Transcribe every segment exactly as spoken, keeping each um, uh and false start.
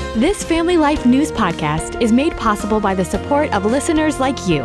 This Family Life News podcast is made possible by the support of listeners like you.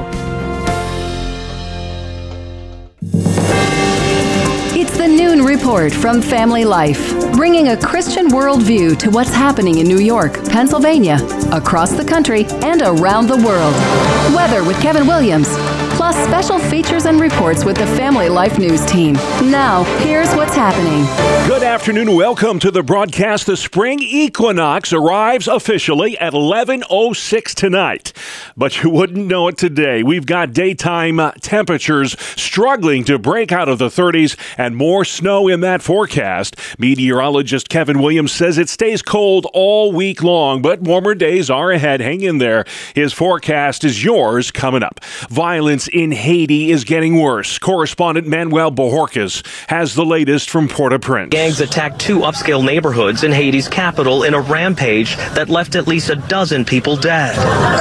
It's the Noon Report from Family Life, bringing a Christian worldview to what's happening in New York, Pennsylvania, across the country, and around the world. Weather with Kevin Williams, plus special features and reports with the Family Life News team. Now, here's what's happening. Good afternoon. Welcome to the broadcast. The spring equinox arrives officially at eleven oh six tonight. But you wouldn't know it today. We've got daytime temperatures struggling to break out of the thirties and more snow in that forecast. Meteorologist Kevin Williams says it stays cold all week long, but warmer days are ahead. Hang in there. His forecast is yours coming up. Violence in Haiti is getting worse. Correspondent Manuel Bojorquez has the latest from Port-au-Prince. Gangs attacked two upscale neighborhoods in Haiti's capital in a rampage that left at least a dozen people dead.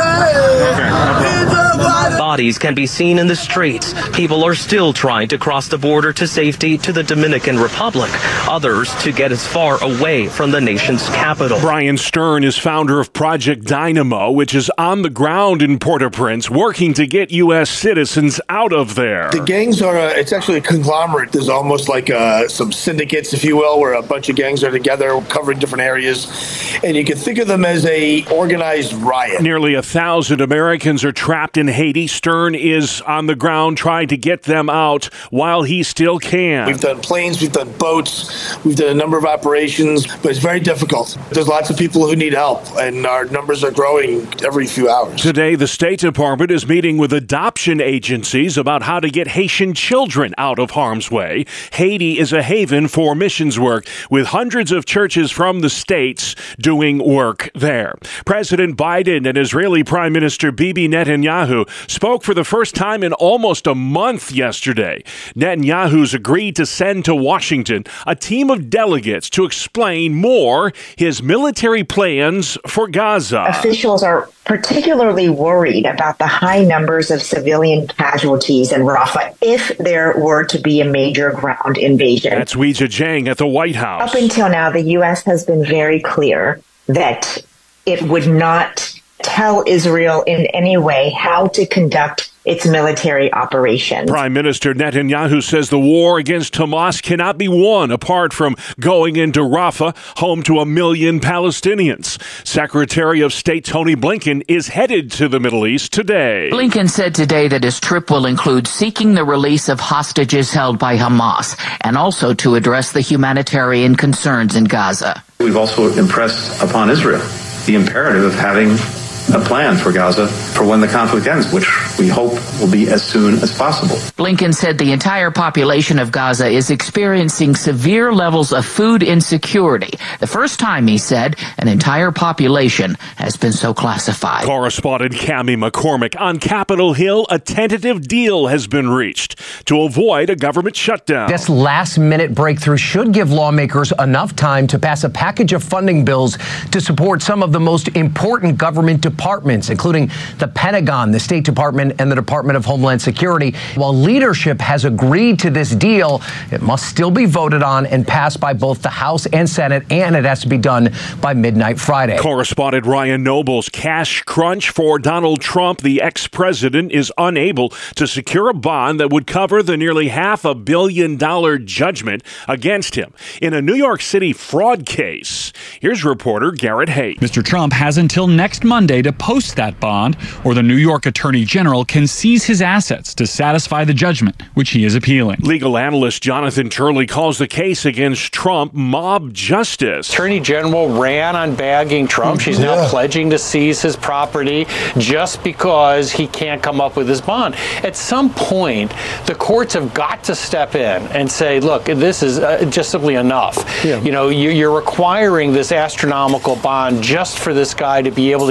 Bodies can be seen in the streets. People are still trying to cross the border to safety to the Dominican Republic. Others to get as far away from the nation's capital. Brian Stern is founder of Project Dynamo, which is on the ground in Port-au-Prince, working to get U S citizens out of there. The gangs are, a, it's actually a conglomerate. There's almost like uh, some syndicates, if you will, where a bunch of gangs are together covering different areas. And you can think of them as a organized riot. Nearly a thousand Americans are trapped in Haiti. Stern is on the ground trying to get them out while he still can. We've done planes, we've done boats, we've done a number of operations, but it's very difficult. There's lots of people who need help, and our numbers are growing every few hours. Today, the State Department is meeting with adoption agencies about how to get Haitian children out of harm's way. Haiti is a haven for missions work, with hundreds of churches from the states doing work there. President Biden and Israeli Prime Minister Bibi Netanyahu spoke for the first time in almost a month yesterday. Netanyahu's agreed to send to Washington a team of delegates to explain more his military plans for Gaza. Officials are particularly worried about the high numbers of civilian casualties in Rafah if there were to be a major ground invasion. That's Weijia Jiang at the White House. Up until now, the U S has been very clear that it would not tell Israel in any way how to conduct its military operations. Prime Minister Netanyahu says the war against Hamas cannot be won apart from going into Rafah, home to a million Palestinians. Secretary of State Tony Blinken is headed to the Middle East today. Blinken said today that his trip will include seeking the release of hostages held by Hamas and also to address the humanitarian concerns in Gaza. We've also impressed upon Israel the imperative of having a plan for Gaza for when the conflict ends, which we hope will be as soon as possible. Blinken said the entire population of Gaza is experiencing severe levels of food insecurity. The first time, he said, an entire population has been so classified. Correspondent Cammie McCormick. On Capitol Hill, a tentative deal has been reached to avoid a government shutdown. This last-minute breakthrough should give lawmakers enough time to pass a package of funding bills to support some of the most important government departments, including the Pentagon, the State Department, and the Department of Homeland Security. While leadership has agreed to this deal, it must still be voted on and passed by both the House and Senate, and it has to be done by midnight Friday. Correspondent Ryan Nobles. Cash crunch for Donald Trump. The ex-president is unable to secure a bond that would cover the nearly half a billion dollar judgment against him in a New York City fraud case. Here's reporter Garrett Hayes. Mister Trump has until next Monday to post that bond, or the New York Attorney General can seize his assets to satisfy the judgment, which he is appealing. Legal analyst Jonathan Turley calls the case against Trump mob justice. Attorney General ran on bagging Trump. She's now yeah. pledging to seize his property just because he can't come up with his bond. At some point, the courts have got to step in and say, look, this is uh, just simply enough. Yeah. You know, you, you're requiring this astronomical bond just for this guy to be able to get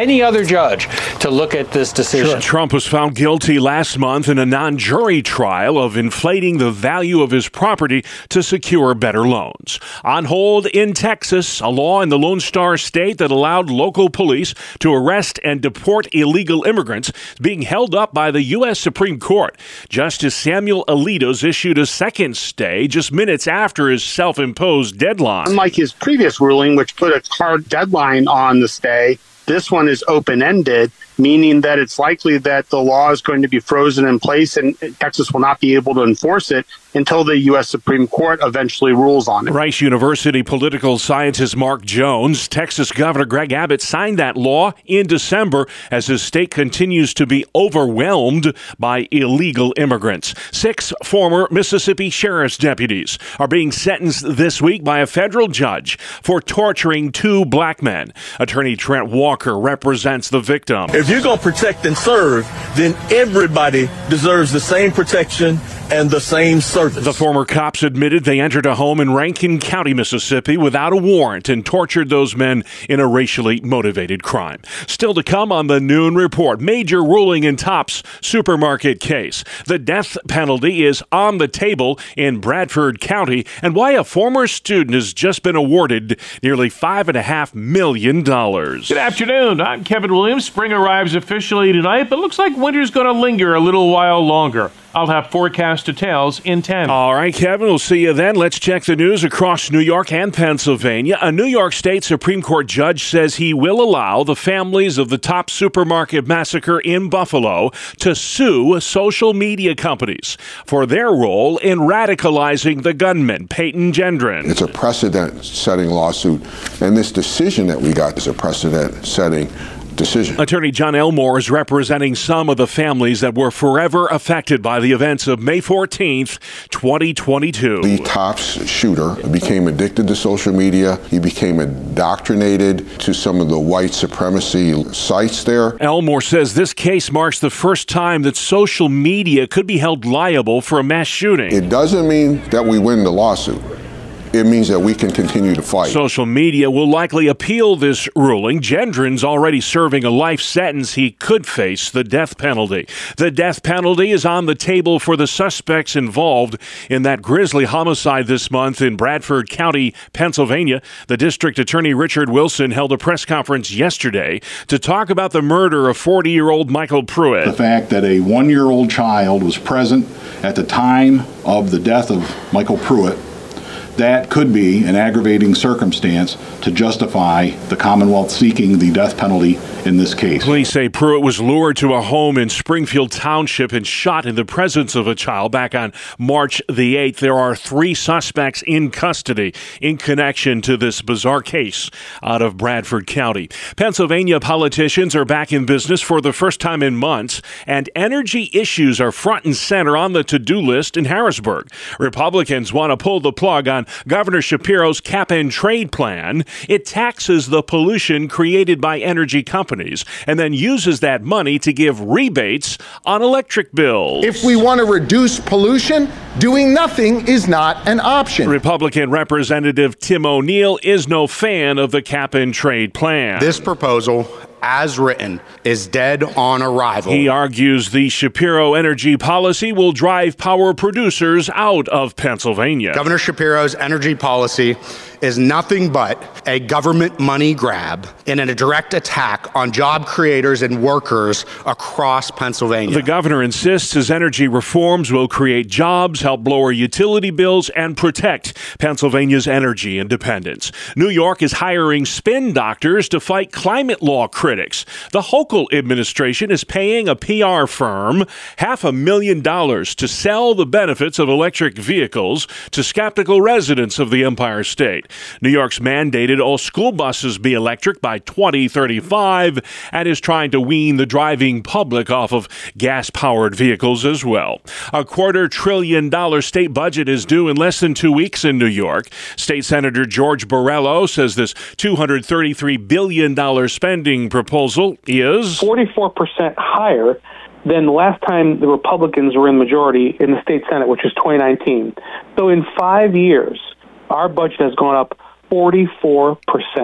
any other judge to look at this decision. Sure. Trump was found guilty last month in a non-jury trial of inflating the value of his property to secure better loans. On hold in Texas, a law in the Lone Star State that allowed local police to arrest and deport illegal immigrants is being held up by the U S Supreme Court. Justice Samuel Alito's issued a second stay just minutes after his self-imposed deadline. Unlike his previous ruling, which put a hard deadline on the stay, this one is open-ended, meaning that it's likely that the law is going to be frozen in place and Texas will not be able to enforce it until the U S Supreme Court eventually rules on it. Rice University political scientist Mark Jones, Texas Governor Greg Abbott signed that law in December as his state continues to be overwhelmed by illegal immigrants. Six former Mississippi sheriff's deputies are being sentenced this week by a federal judge for torturing two black men. Attorney Trent Walker represents the victim. If you're going to protect and serve, then everybody deserves the same protection and the same service. The former cops admitted they entered a home in Rankin County, Mississippi without a warrant and tortured those men in a racially motivated crime. Still to come on the Noon Report, major ruling in Tops supermarket case. The death penalty is on the table in Bradford County, and why a former student has just been awarded nearly five and a half million dollars. Good afternoon. I'm Kevin Williams. Spring arrives officially tonight, but looks like winter's going to linger a little while longer. I'll have forecast details in ten. All right, Kevin, we'll see you then. Let's check the news across New York and Pennsylvania. A New York State Supreme Court judge says he will allow the families of the Tops supermarket massacre in Buffalo to sue social media companies for their role in radicalizing the gunman, Peyton Gendron. It's a precedent-setting lawsuit, and this decision that we got is a precedent-setting decision. Attorney John Elmore is representing some of the families that were forever affected by the events of May fourteenth, twenty twenty-two. The Tops shooter became addicted to social media. He became indoctrinated to some of the white supremacy sites there. Elmore says this case marks the first time that social media could be held liable for a mass shooting. It doesn't mean that we win the lawsuit. It means that we can continue to fight. Social media will likely appeal this ruling. Gendron's already serving a life sentence. He could face the death penalty. The death penalty is on the table for the suspects involved in that grisly homicide this month in Bradford County, Pennsylvania. The district attorney, Richard Wilson, held a press conference yesterday to talk about the murder of forty-year-old Michael Pruitt. The fact that a one-year-old child was present at the time of the death of Michael Pruitt, that could be an aggravating circumstance to justify the Commonwealth seeking the death penalty in this case. Police say Pruitt was lured to a home in Springfield Township and shot in the presence of a child back on March the eighth. There are three suspects in custody in connection to this bizarre case out of Bradford County. Pennsylvania politicians are back in business for the first time in months, and energy issues are front and center on the to-do list in Harrisburg. Republicans want to pull the plug on Governor Shapiro's cap-and-trade plan. It taxes the pollution created by energy companies and then uses that money to give rebates on electric bills. If we want to reduce pollution, doing nothing is not an option. Republican Representative Tim O'Neill is no fan of the cap-and-trade plan. This proposal, as written, is dead on arrival. He argues the Shapiro energy policy will drive power producers out of Pennsylvania. Governor Shapiro's energy policy is nothing but a government money grab and a direct attack on job creators and workers across Pennsylvania. The governor insists his energy reforms will create jobs, help lower utility bills, and protect Pennsylvania's energy independence. New York is hiring spin doctors to fight climate law critics. The Hochul administration is paying a P R firm half a million dollars to sell the benefits of electric vehicles to skeptical residents of the Empire State. New York's mandated all school buses be electric by twenty thirty-five and is trying to wean the driving public off of gas-powered vehicles as well. A quarter trillion dollar state budget is due in less than two weeks in New York. State Senator George Borrello says this two hundred thirty-three billion dollars spending proposal is forty-four percent higher than the last time the Republicans were in majority in the state Senate, which was twenty nineteen. So in five years, our budget has gone up forty-four percent.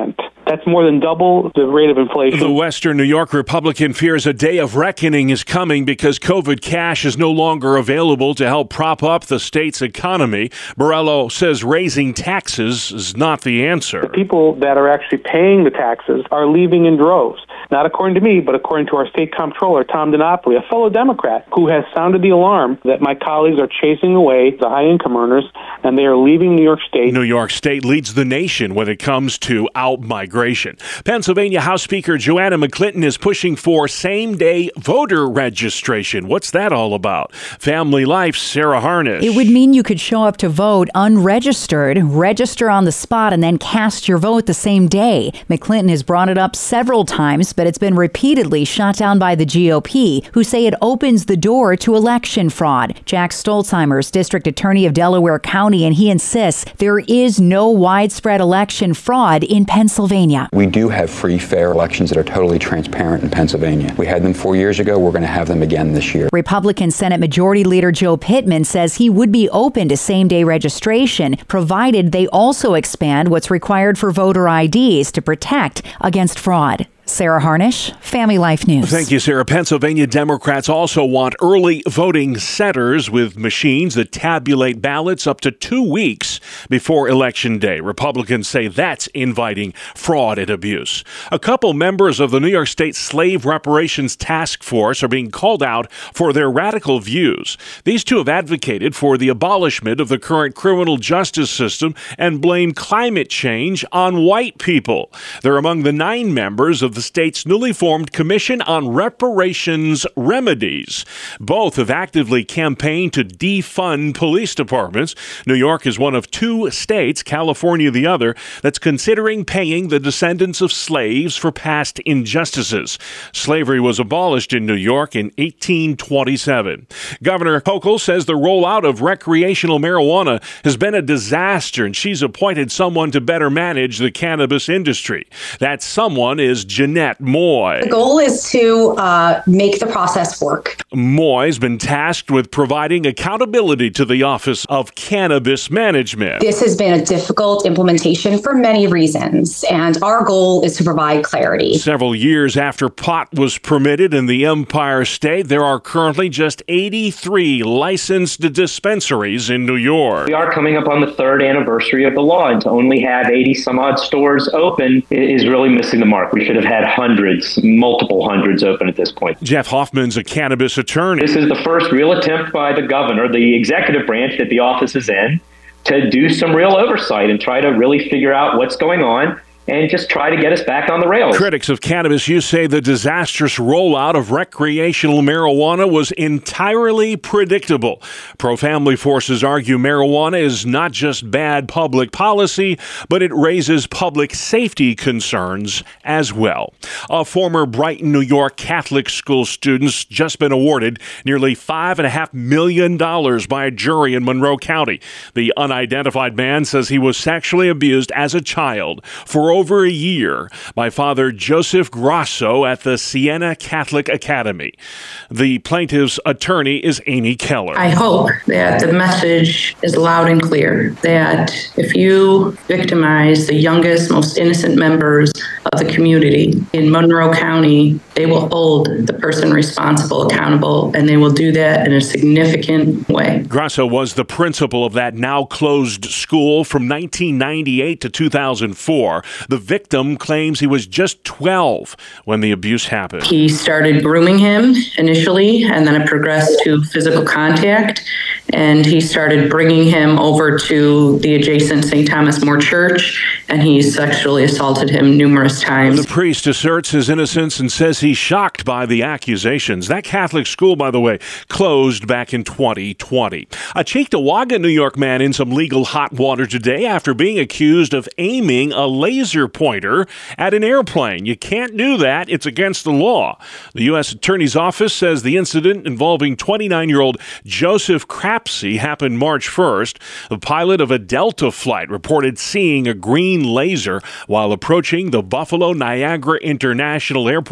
That's more than double the rate of inflation. The Western New York Republican fears a day of reckoning is coming because COVID cash is no longer available to help prop up the state's economy. Borrello says raising taxes is not the answer. The people that are actually paying the taxes are leaving in droves. Not according to me, but according to our state comptroller, Tom DiNapoli, a fellow Democrat, who has sounded the alarm that my colleagues are chasing away the high-income earners, and they are leaving New York State. New York State leads the nation when it comes to out-migration. Pennsylvania House Speaker Joanna McClinton is pushing for same-day voter registration. What's that all about? Family Life's Sarah Harnish. It would mean you could show up to vote unregistered, register on the spot, and then cast your vote the same day. McClinton has brought it up several times, but it's been repeatedly shot down by the G O P, who say it opens the door to election fraud. Jack Stolzheimer's district attorney of Delaware County, and he insists there is no widespread election fraud in Pennsylvania. We do have free, fair elections that are totally transparent in Pennsylvania. We had them four years ago. We're going to have them again this year. Republican Senate Majority Leader Joe Pittman says he would be open to same-day registration, provided they also expand what's required for voter I Ds to protect against fraud. Sarah Harnish, Family Life News. Thank you, Sarah. Pennsylvania Democrats also want early voting centers with machines that tabulate ballots up to two weeks before Election Day. Republicans say that's inviting fraud and abuse. A couple members of the New York State Slave Reparations Task Force are being called out for their radical views. These two have advocated for the abolishment of the current criminal justice system and blame climate change on white people. They're among the nine members of the state's newly formed Commission on Reparations Remedies. Both have actively campaigned to defund police departments. New York is one of two states, California the other, that's considering paying the descendants of slaves for past injustices. Slavery was abolished in New York in eighteen twenty-seven. Governor Hochul says the rollout of recreational marijuana has been a disaster, and she's appointed someone to better manage the cannabis industry. That someone is Jeanette Moy. The goal is to uh, make the process work. Moy's been tasked with providing accountability to the Office of Cannabis Management. This has been a difficult implementation for many reasons, and our goal is to provide clarity. Several years after pot was permitted in the Empire State, there are currently just eighty-three licensed dispensaries in New York. We are coming up on the third anniversary of the law, and to only have eighty some odd stores open is really missing the mark. We should have had hundreds, multiple hundreds open at this point. Jeff Hoffman's a cannabis attorney. This is the first real attempt by the governor, the executive branch that the office is in, to do some real oversight and try to really figure out what's going on and just try to get us back on the rails. Critics of cannabis use say the disastrous rollout of recreational marijuana was entirely predictable. Pro-family forces argue marijuana is not just bad public policy, but it raises public safety concerns as well. A former Brighton, New York Catholic school student's just been awarded nearly five and a half million dollars by a jury in Monroe County. The unidentified man says he was sexually abused as a child for over a year by Father Joseph Grasso at the Siena Catholic Academy. The plaintiff's attorney is Amy Keller. I hope that the message is loud and clear that if you victimize the youngest, most innocent members of the community in Monroe County, they will hold the person responsible accountable, and they will do that in a significant way. Grasso was the principal of that now closed school from nineteen ninety-eight to two thousand four. The victim claims he was just twelve when the abuse happened. He started grooming him initially, and then it progressed to physical contact, and he started bringing him over to the adjacent Saint Thomas More Church, and he sexually assaulted him numerous times. The priest asserts his innocence and says he's shocked by the accusations. That Catholic school, by the way, closed back in twenty twenty. A Cheektowaga, New York man in some legal hot water today after being accused of aiming a laser pointer at an airplane. You can't do that. It's against the law. The U S Attorney's Office says the incident involving twenty-nine-year-old Joseph Crapsey happened March first. The pilot of a Delta flight reported seeing a green laser while approaching the Buffalo Niagara International Airport.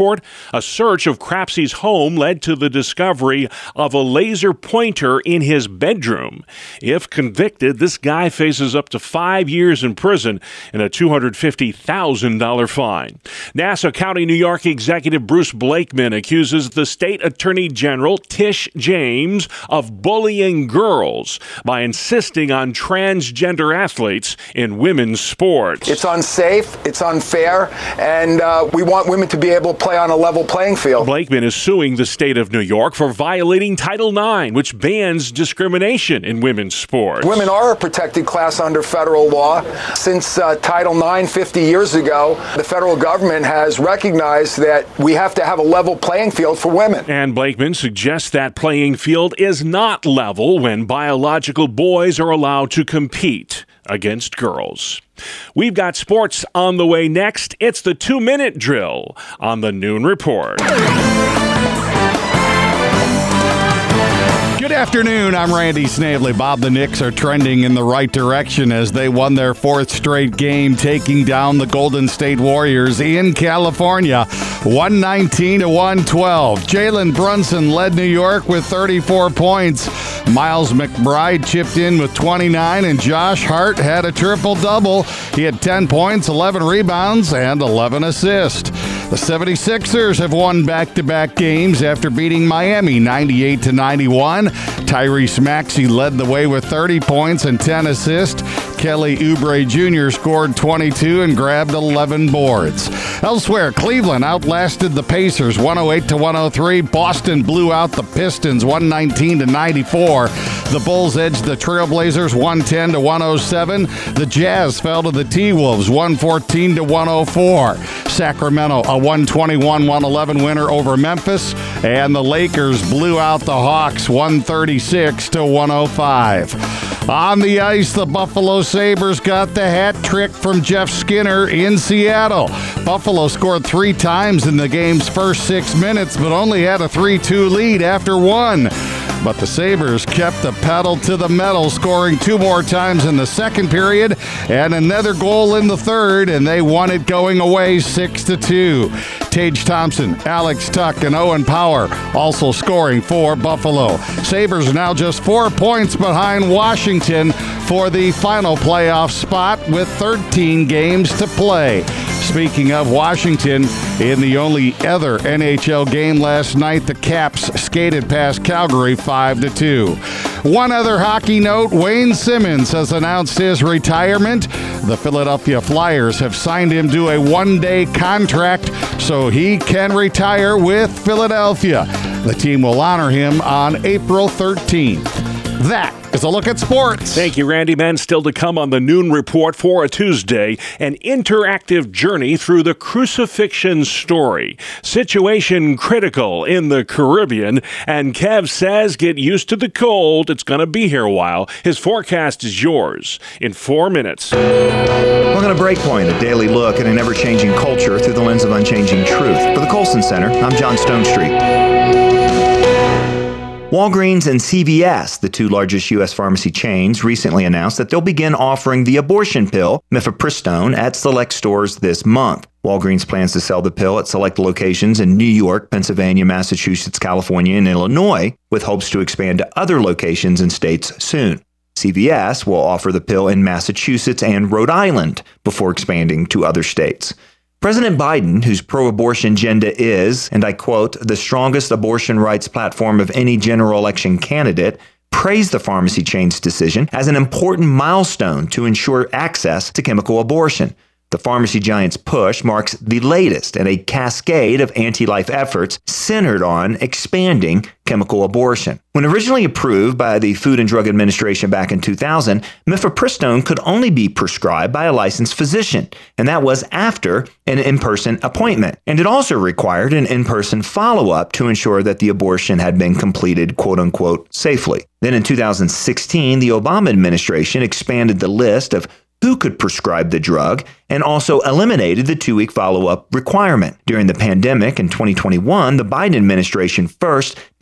A search of Crapsey's home led to the discovery of a laser pointer in his bedroom. If convicted, this guy faces up to five years in prison and a two hundred fifty thousand dollars fine. Nassau County, New York Executive Bruce Blakeman accuses the state attorney general, Tish James, of bullying girls by insisting on transgender athletes in women's sports. It's unsafe, it's unfair, and uh, we want women to be able to play on a level playing field. Blakeman is suing the state of New York for violating Title nine, which bans discrimination in women's sports. Women are a protected class under federal law. Since uh, Title nine fifty years ago, the federal government has recognized that we have to have a level playing field for women. And Blakeman suggests that playing field is not level when biological boys are allowed to compete against girls. We've got sports on the way next. It's the two-minute drill on the Noon Report. Good afternoon, I'm Randy Snavely. Bob, the Knicks are trending in the right direction as they won their fourth straight game, taking down the Golden State Warriors in California, one nineteen to one twelve. Jalen Brunson led New York with thirty-four points. Miles McBride chipped in with twenty-nine, and Josh Hart had a triple-double. He had ten points, eleven rebounds, and eleven assists. The seventy-sixers have won back-to-back games after beating Miami ninety-eight to ninety-one. Tyrese Maxey led the way with thirty points and ten assists. Kelly Oubre Junior scored twenty-two and grabbed eleven boards. Elsewhere, Cleveland outlasted the Pacers one oh eight to one oh three. Boston blew out the Pistons one nineteen to ninety-four. The Bulls edged the Trailblazers one ten to one oh seven. The Jazz fell to the T-Wolves one fourteen to one oh four. Sacramento a one twenty-one to one eleven winner over Memphis, and the Lakers blew out the Hawks one thirty-six to one oh five. On the ice, the Buffalo Sabres got the hat trick from Jeff Skinner in Seattle. Buffalo scored three times in the game's first six minutes, but only had a three two lead after one. But the Sabres kept the pedal to the metal, scoring two more times in the second period and another goal in the third, and they won it going away six to two. Tage Thompson, Alex Tuck, and Owen Power also scoring for Buffalo. Sabres are now just four points behind Washington for the final playoff spot with thirteen games to play. Speaking of Washington, in the only other N H L game last night, the Caps skated past Calgary five to two. One other hockey note, Wayne Simmons has announced his retirement. The Philadelphia Flyers have signed him to a one-day contract so he can retire with Philadelphia. The team will honor him on April thirteenth. That is a look at sports. Thank you, Randy. Man, still to come on the Noon Report for a Tuesday, an interactive journey through the crucifixion story. Situation critical in the Caribbean, and Kev says get used to the cold. It's going to be here a while. His forecast is yours in four minutes. Welcome to Breakpoint, a daily look at an ever-changing culture through the lens of unchanging truth. For the Colson Center, I'm John Stonestreet. Walgreens and C V S, the two largest U S pharmacy chains, recently announced that they'll begin offering the abortion pill, mifepristone, at select stores this month. Walgreens plans to sell the pill at select locations in New York, Pennsylvania, Massachusetts, California, and Illinois, with hopes to expand to other locations and states soon. C V S will offer the pill in Massachusetts and Rhode Island before expanding to other states. President Biden, whose pro-abortion agenda is, and I quote, the strongest abortion rights platform of any general election candidate, praised the pharmacy chain's decision as an important milestone to ensure access to chemical abortion. The pharmacy giant's push marks the latest in a cascade of anti-life efforts centered on expanding chemical abortion. When originally approved by the Food and Drug Administration back in two thousand, mifepristone could only be prescribed by a licensed physician, and that was after an in-person appointment. And it also required an in-person follow-up to ensure that the abortion had been completed, quote-unquote, safely. Then in two thousand sixteen, the Obama administration expanded the list of who could prescribe the drug and also eliminated the two-week follow-up requirement. During the pandemic in twenty twenty-one, the Biden administration first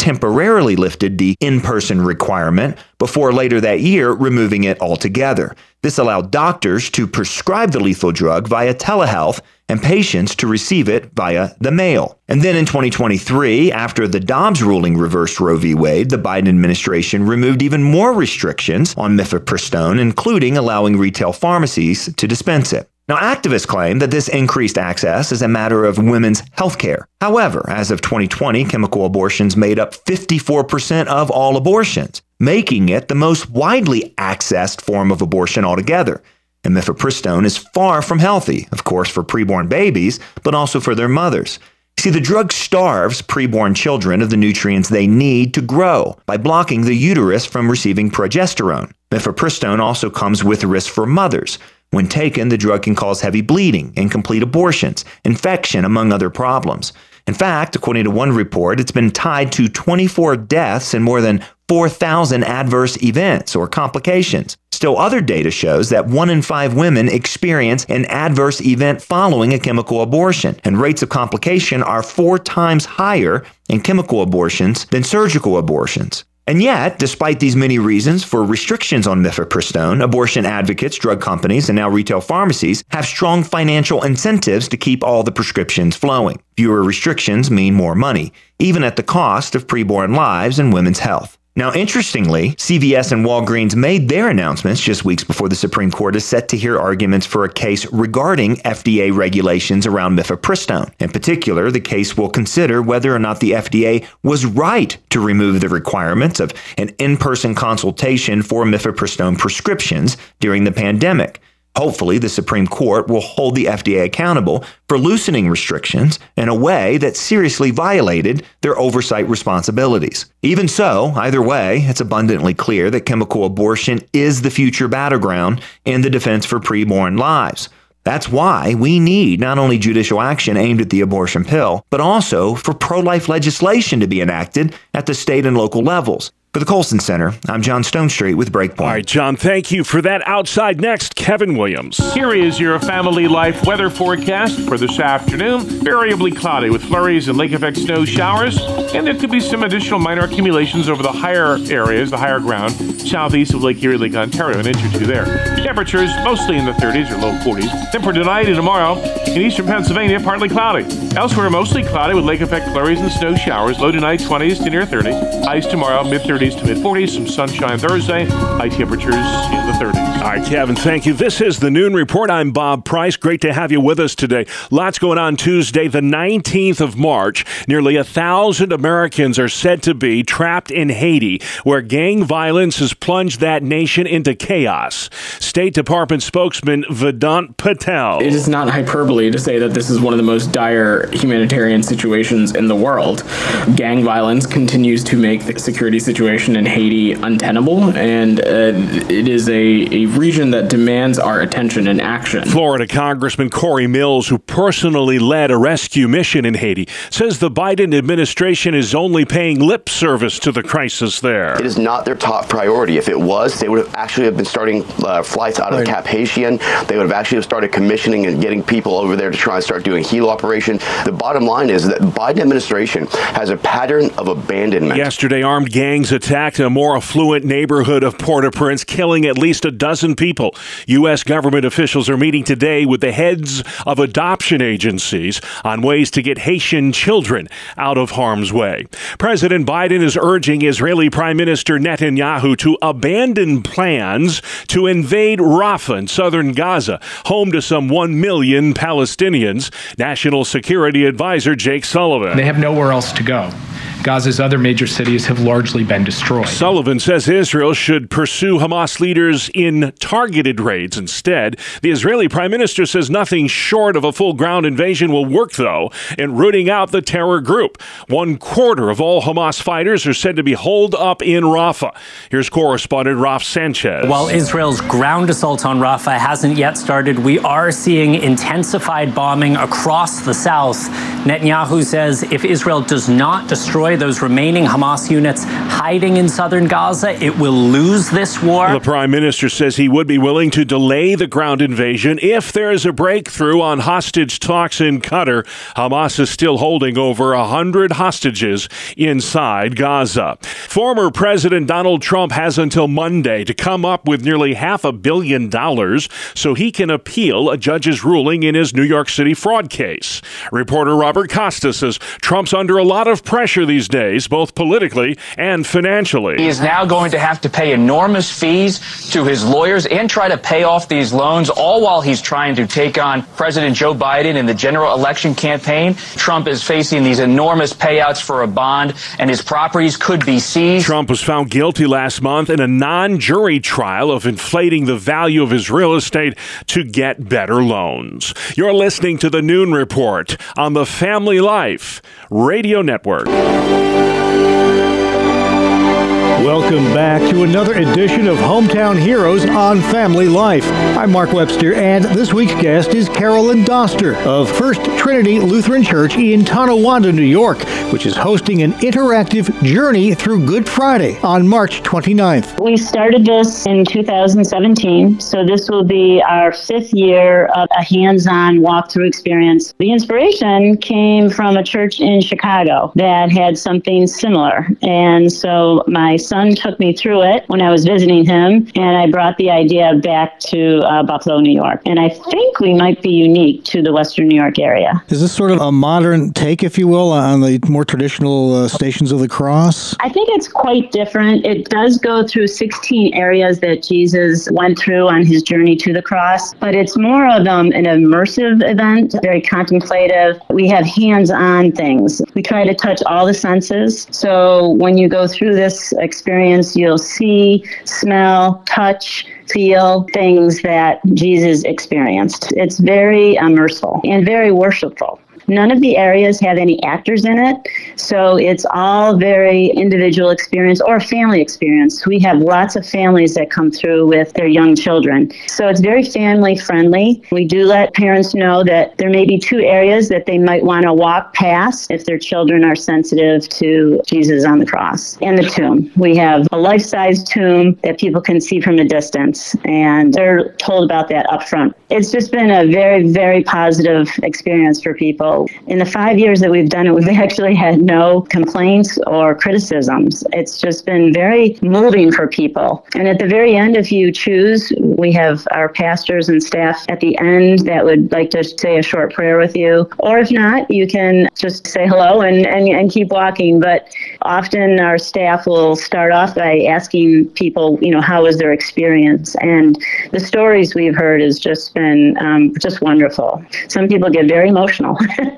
temporarily lifted the in-person requirement before later that year removing it altogether. This allowed doctors to prescribe the lethal drug via telehealth and patients to receive it via the mail. And then in twenty twenty-three, after the Dobbs ruling reversed Roe v. Wade, the Biden administration removed even more restrictions on mifepristone, including allowing retail pharmacies to dispense it. Now, activists claim that this increased access is a matter of women's health care. However, as of twenty twenty, chemical abortions made up fifty-four percent of all abortions, making it the most widely accessed form of abortion altogether. And mifepristone is far from healthy, of course, for preborn babies, but also for their mothers. See, the drug starves preborn children of the nutrients they need to grow by blocking the uterus from receiving progesterone. Mifepristone also comes with risk for mothers. When taken, the drug can cause heavy bleeding, incomplete abortions, infection, among other problems. In fact, according to one report, it's been tied to twenty-four deaths and more than four thousand adverse events or complications. Still, other data shows that one in five women experience an adverse event following a chemical abortion, and rates of complication are four times higher in chemical abortions than surgical abortions. And yet, despite these many reasons for restrictions on mifepristone, abortion advocates, drug companies, and now retail pharmacies have strong financial incentives to keep all the prescriptions flowing. Fewer restrictions mean more money, even at the cost of preborn lives and women's health. Now, interestingly, C V S and Walgreens made their announcements just weeks before the Supreme Court is set to hear arguments for a case regarding F D A regulations around mifepristone. In particular, the case will consider whether or not the F D A was right to remove the requirements of an in-person consultation for mifepristone prescriptions during the pandemic. Hopefully, the Supreme Court will hold the F D A accountable for loosening restrictions in a way that seriously violated their oversight responsibilities. Even so, either way, it's abundantly clear that chemical abortion is the future battleground in the defense for preborn lives. That's why we need not only judicial action aimed at the abortion pill, but also for pro-life legislation to be enacted at the state and local levels. For the Colson Center, I'm John Stonestreet with Breakpoint. All right, John, thank you for that. Outside next, Kevin Williams. Here is your family life weather forecast for this afternoon. Variably cloudy with flurries and lake effect snow showers, and there could be some additional minor accumulations over the higher areas, the higher ground, southeast of Lake Erie, Lake Ontario, an inch or two there. Temperatures mostly in the thirties or low forties. Then for tonight and tomorrow, in eastern Pennsylvania, partly cloudy. Elsewhere, mostly cloudy with lake effect flurries and snow showers. Low tonight, twenties to near thirty. Highs tomorrow, mid-thirties to mid-forties, some sunshine Thursday, high temperatures in the thirties. All right, Kevin, thank you. This is the Noon Report. I'm Bob Price. Great to have you with us today. Lots going on Tuesday, the nineteenth of March. Nearly a thousand Americans are said to be trapped in Haiti, where gang violence has plunged that nation into chaos. State Department spokesman Vedant Patel. It is not hyperbole to say that this is one of the most dire humanitarian situations in the world. Gang violence continues to make the security situation in Haiti untenable, and uh, it is a, a region that demands our attention and action. Florida Congressman Corey Mills, who personally led a rescue mission in Haiti, says the Biden administration is only paying lip service to the crisis there. It is not their top priority. If it was, they would have actually have been starting uh, flights out of right. Cap Haitien. They would have actually have started commissioning and getting people over there to try and start doing heal operations. The bottom line is that the Biden administration has a pattern of abandonment. Yesterday, armed gangs attacked a more affluent neighborhood of Port-au-Prince, killing at least a dozen people. U S government officials are meeting today with the heads of adoption agencies on ways to get Haitian children out of harm's way. President Biden is urging Israeli Prime Minister Netanyahu to abandon plans to invade Rafah in southern Gaza, home to some one million Palestinians. National Security Advisor Jake Sullivan. They have nowhere else to go. Gaza's other major cities have largely been destroyed. Sullivan says Israel should pursue Hamas leaders in targeted raids instead. The Israeli prime minister says nothing short of a full ground invasion will work, though, in rooting out the terror group. One quarter of all Hamas fighters are said to be holed up in Rafah. Here's correspondent Raf Sanchez. While Israel's ground assault on Rafah hasn't yet started, we are seeing intensified bombing across the south. Netanyahu says if Israel does not destroy deploy those remaining Hamas units hiding in southern Gaza, it will lose this war. The prime minister says he would be willing to delay the ground invasion if there is a breakthrough on hostage talks in Qatar. Hamas is still holding over one hundred hostages inside Gaza. Former President Donald Trump has until Monday to come up with nearly half a billion dollars so he can appeal a judge's ruling in his New York City fraud case. Reporter Robert Costa says Trump's under a lot of pressure these days, both politically and financially. He is now going to have to pay enormous fees to his lawyers and try to pay off these loans, all while he's trying to take on President Joe Biden in the general election campaign. Trump is facing these enormous payouts for a bond, and his properties could be seized. Trump was found guilty last month in a non-jury trial of inflating the value of his real estate to get better loans. You're listening to the Noon Report on the Family Life Radio Network. Welcome back to another edition of Hometown Heroes on Family Life. I'm Mark Webster, and this week's guest is Carolyn Doster of First Trinity Lutheran Church in Tonawanda, New York, which is hosting an interactive journey through Good Friday on March twenty-ninth. We started this in two thousand seventeen, so this will be our fifth year of a hands-on walkthrough experience. The inspiration came from a church in Chicago that had something similar, and so my son took me through it when I was visiting him, and I brought the idea back to uh, Buffalo, New York. And I think we might be unique to the Western New York area. Is this sort of a modern take, if you will, on the more traditional uh, Stations of the Cross? I think it's quite different. It does go through sixteen areas that Jesus went through on his journey to the cross, but it's more of um, an immersive event, very contemplative. We have hands-on things. We try to touch all the senses. So when you go through this experience, you'll see, smell, touch, feel things that Jesus experienced. It's very immersive and very worshipful. None of the areas have any actors in it, so it's all very individual experience or family experience. We have lots of families that come through with their young children, so it's very family friendly. We do let parents know that there may be two areas that they might want to walk past if their children are sensitive to Jesus on the cross. And the tomb. We have a life-size tomb that people can see from a distance, and they're told about that up front. It's just been a very, very positive experience for people. In the five years that we've done it, we've actually had no complaints or criticisms. It's just been very moving for people. And at the very end, if you choose, we have our pastors and staff at the end that would like to say a short prayer with you. Or if not, you can just say hello and, and, and keep walking. But often our staff will start off by asking people, you know, how was their experience? And the stories we've heard has just been um, just wonderful. Some people get very emotional.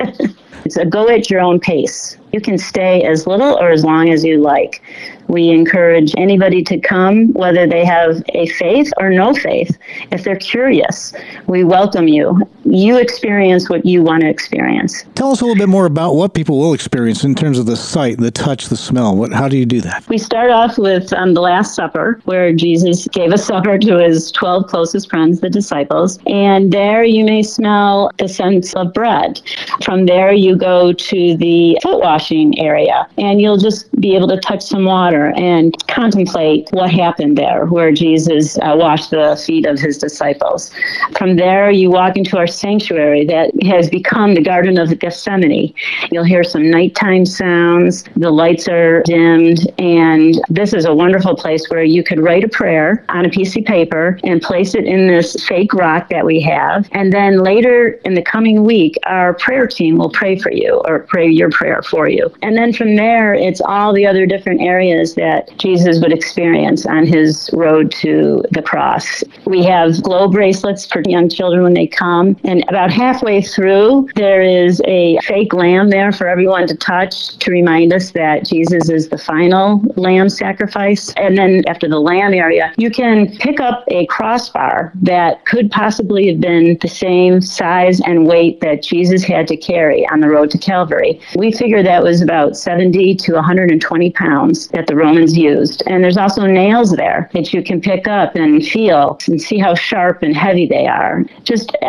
It's a go at your own pace. You can stay as little or as long as you like. We encourage anybody to come, whether they have a faith or no faith. If they're curious, we welcome you. You experience what you want to experience. Tell us a little bit more about what people will experience in terms of the sight, the touch, the smell. What? How do you do that? We start off with um, the Last Supper, where Jesus gave a supper to his twelve closest friends, the disciples. And there you may smell the sense of bread. From there you go to the foot washing area, and you'll just be able to touch some water and contemplate what happened there, where Jesus uh, washed the feet of his disciples. From there, you walk into our sanctuary that has become the Garden of Gethsemane. You'll hear some nighttime sounds. The lights are dimmed, and this is a wonderful place where you could write a prayer on a piece of paper and place it in this fake rock that we have. And then later in the coming week, our prayer team will pray for you or pray your prayer for you. And then from there, it's all the other different areas that Jesus would experience on his road to the cross. We have glow bracelets for young children when they come, and about halfway through, there is a fake lamb there for everyone to touch to remind us that Jesus is the final lamb sacrifice. And then after the lamb area, you can pick up a crossbar that could possibly have been the same size and weight that Jesus had to carry on the road to Calvary. We figure that was about seventy to one hundred twenty pounds that the Romans used. And there's also nails there that you can pick up and feel and see how sharp and heavy they are. Just every area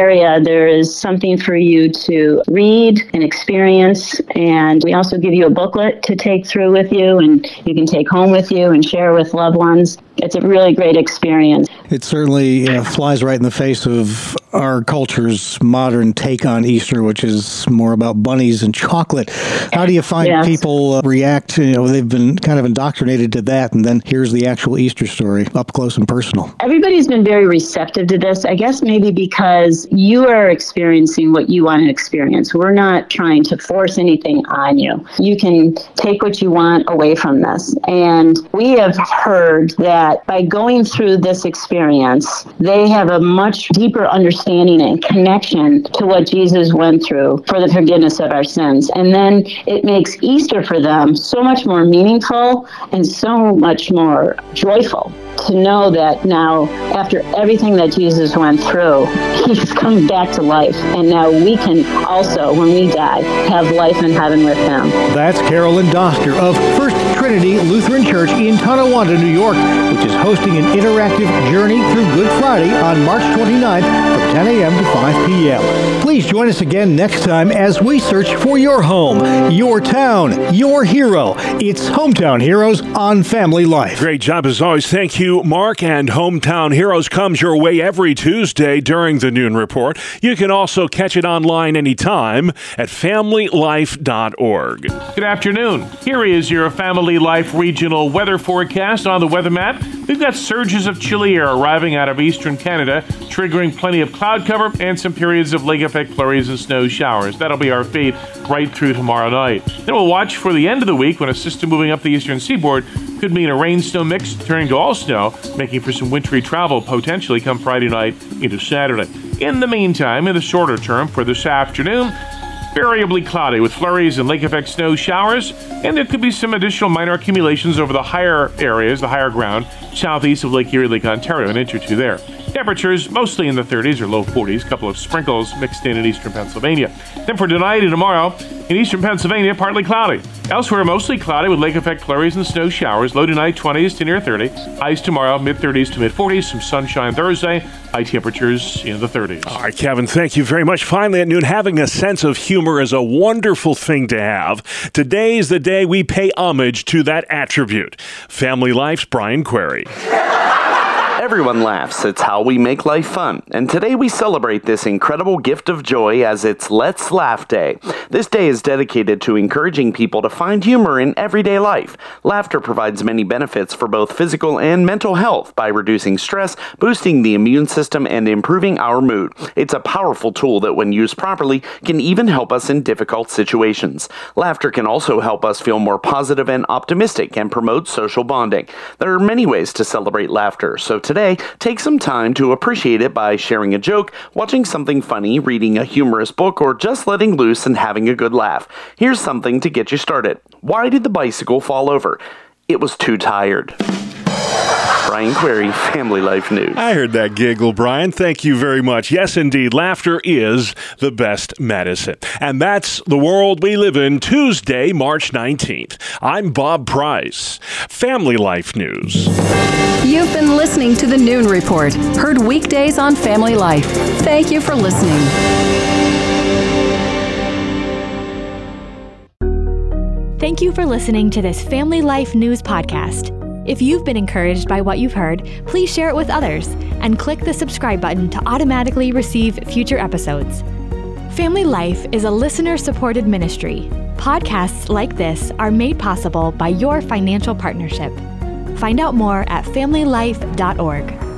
area, there is something for you to read and experience. And we also give you a booklet to take through with you, and you can take home with you and share with loved ones. It's a really great experience. It certainly uh, flies right in the face of our culture's modern take on Easter, which is more about bunnies and chocolate. How do you find Yes. people uh, react? You know, they've been kind of indoctrinated to that, and then here's the actual Easter story, up close and personal. Everybody's been very receptive to this, I guess maybe because you are experiencing what you want to experience. We're not trying to force anything on you. You can take what you want away from this. And we have heard that by going through this experience, they have a much deeper understanding and connection to what Jesus went through for the forgiveness of our sins. And then it makes Easter for them so much more meaningful and so much more joyful to know that now, after everything that Jesus went through, he's come back to life. And now we can also, when we die, have life in heaven with him. That's Carolyn Doster of First Trinity Lutheran Church in Tonawanda, New York, which is hosting an interactive journey through Good Friday on March twenty-ninth from ten a.m. to five p.m. Please join us again next time as we search for your home, your town, your hero. It's Hometown Heroes on Family Life. Great job as always. Thank you, Mark. And Hometown Heroes comes your way every Tuesday during the Noon Report. You can also catch it online anytime at family life dot org. Good afternoon. Here is your Family Life regional weather forecast on the weather map. We've got surges of chilly air arriving out of eastern Canada, triggering plenty of cloud cover and some periods of lake effect flurries and snow showers. That'll be our fate right through tomorrow night. Then we'll watch for the end of the week when a system moving up the eastern seaboard could mean a rain-snow mix turning to all snow, making for some wintry travel potentially come Friday night into Saturday. In the meantime, in the shorter term for this afternoon, variably cloudy with flurries and lake effect snow showers, and there could be some additional minor accumulations over the higher areas, the higher ground, southeast of Lake Erie, Lake Ontario, an inch or two there. Temperatures mostly in the thirties or low forties, a couple of sprinkles mixed in in eastern Pennsylvania. Then for tonight and tomorrow, in eastern Pennsylvania, partly cloudy. Elsewhere, mostly cloudy with lake effect flurries and snow showers. Low tonight, twenties to near thirty. Highs tomorrow, mid-thirties to mid-forties. Some sunshine Thursday. High temperatures in the thirties. All right, Kevin, thank you very much. Finally at noon, having a sense of humor is a wonderful thing to have. Today's the day we pay homage to that attribute. Family Life's Brian Query. Everyone laughs. It's how we make life fun. And today we celebrate this incredible gift of joy as it's Let's Laugh Day. This day is dedicated to encouraging people to find humor in everyday life. Laughter provides many benefits for both physical and mental health by reducing stress, boosting the immune system, and improving our mood. It's a powerful tool that, when used properly, can even help us in difficult situations. Laughter can also help us feel more positive and optimistic and promote social bonding. There are many ways to celebrate laughter, so today, take some time to appreciate it by sharing a joke, watching something funny, reading a humorous book, or just letting loose and having a good laugh. Here's something to get you started. Why did the bicycle fall over? It was too tired. Brian Query, Family Life News. I heard that giggle, Brian. Thank you very much. Yes, indeed, laughter is the best medicine. And that's the world we live in, Tuesday, March nineteenth. I'm Bob Price. Family Life News. You've been listening to the Noon Report, heard weekdays on Family Life. Thank you for listening. Thank you for listening to this Family Life News podcast. If you've been encouraged by what you've heard, please share it with others and click the subscribe button to automatically receive future episodes. Family Life is a listener-supported ministry. Podcasts like this are made possible by your financial partnership. Find out more at family life dot org.